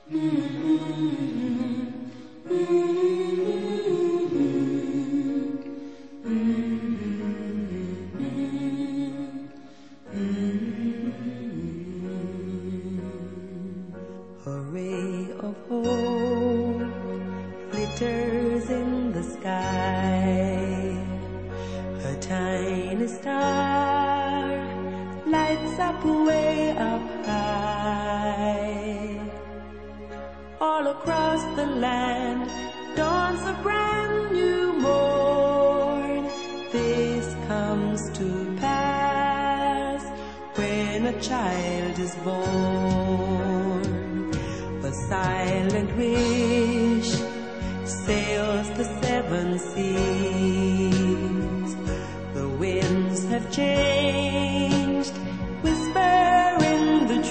A ray of hope glitters in the sky. A tiny star lights up way up high. All across the land dawns a brand new morn. This comes to pass when a child is born. A silent wish sails the seven seas. The winds have changed, whisper in the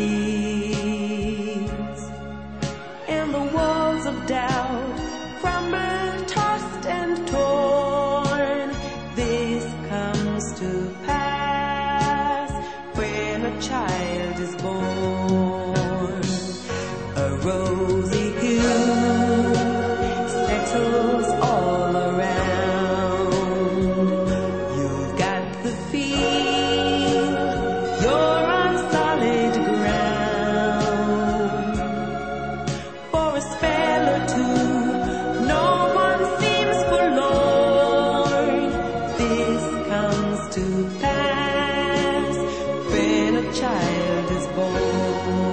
trees, and the walls of doubt crumble, tossed and torn. This comes to pass when a child is born. A rosy hue settles all around. You've got the feel you're on solid ground. For a spell or two, no one seems forlorn. This comes to pass when a child is born.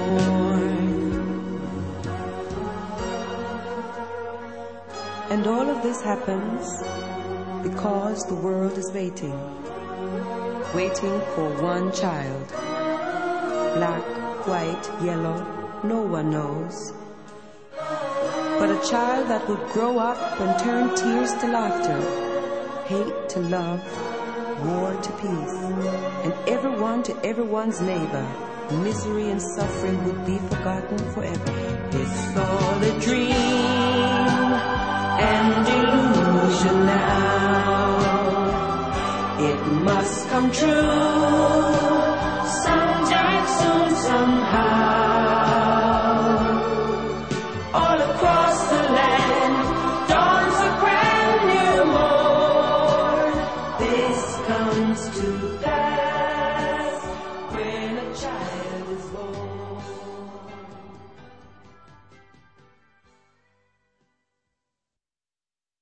And all of this happens because the world is waiting for one child. Black, white, yellow, no one knows. But a child that would grow up and turn tears to laughter, hate to love, war to peace, and everyone to everyone's neighbor. Misery and suffering would be forgotten forever. It's all a dream and illusion now. It must come true.